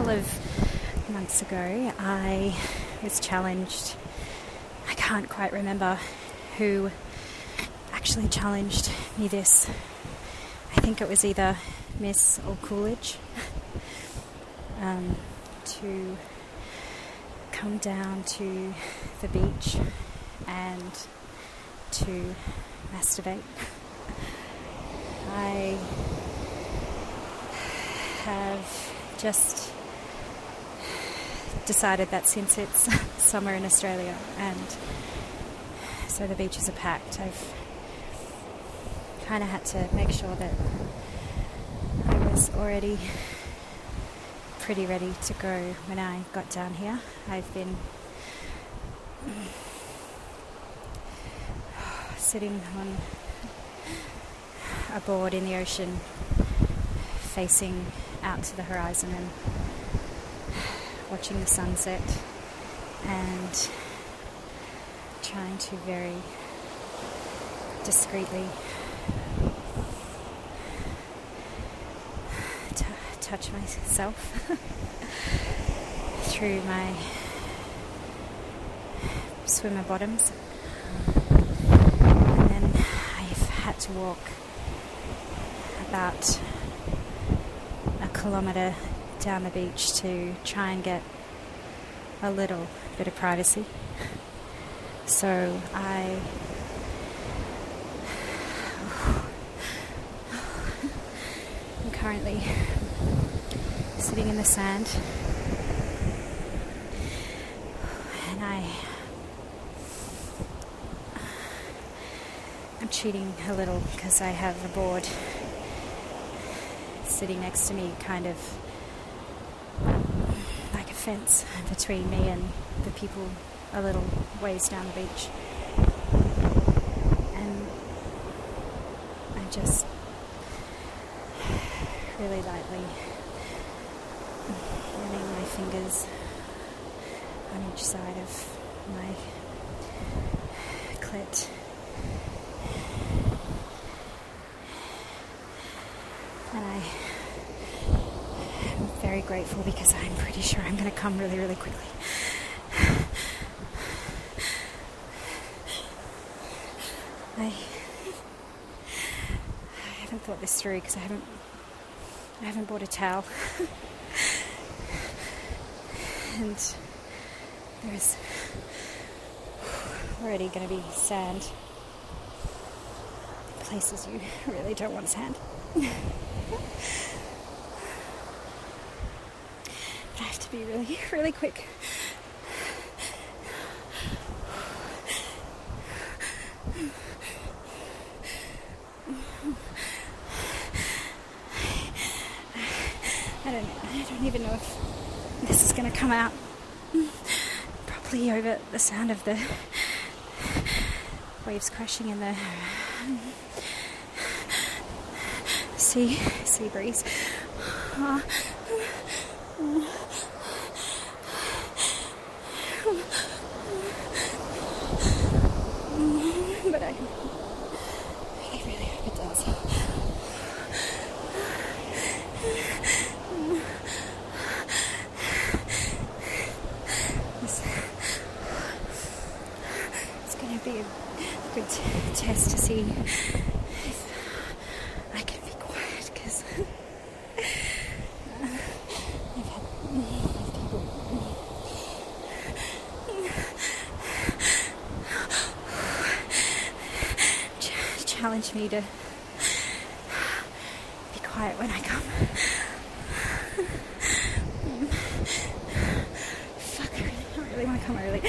couple of months ago I was challenged. I can't quite remember who actually challenged me this. I think it was either Miss or Coolidge, to come down to the beach and to masturbate. I have just decided that since it's summer in Australia and so the beaches are packed, I've kind of had to make sure that I was already pretty ready to go when I got down here. I've been sitting on a board in the ocean facing out to the horizon and watching the sunset and trying to very discreetly touch myself through my swimmer bottoms, and then I've had to walk about a kilometre down the beach to try and get a little bit of privacy. So I'm currently sitting in the sand, and I'm cheating a little because I have a board sitting next to me, kind of like a fence between me and the people a little ways down the beach, and I just really lightly running my fingers on each side of my clit, and I'm very grateful because I'm pretty sure I'm going to come really, really quickly. I haven't thought this through because I haven't bought a towel. And there's already going to be sand. Places you really don't want sand. But I have to be really, really quick. I don't even know if this is going to come out properly over the sound of the waves crashing in the sea breeze. But I really hope it does. It's going to be a good test to see if I can be quiet, because I've had people challenge me to be quiet when I come. Fuck, I really want to come early.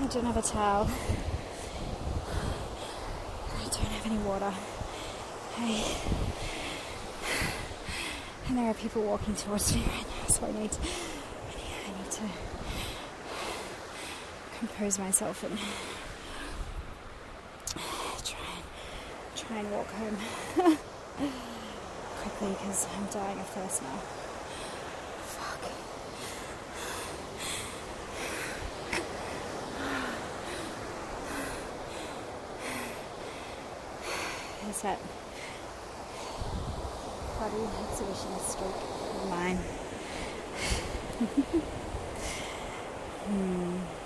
I don't have a towel. I don't have any water. And there are people walking towards me right now, so I need to compose myself and try and walk home quickly because I'm dying of thirst now. Fuck. There's that bloody exhibitionist streak of mine.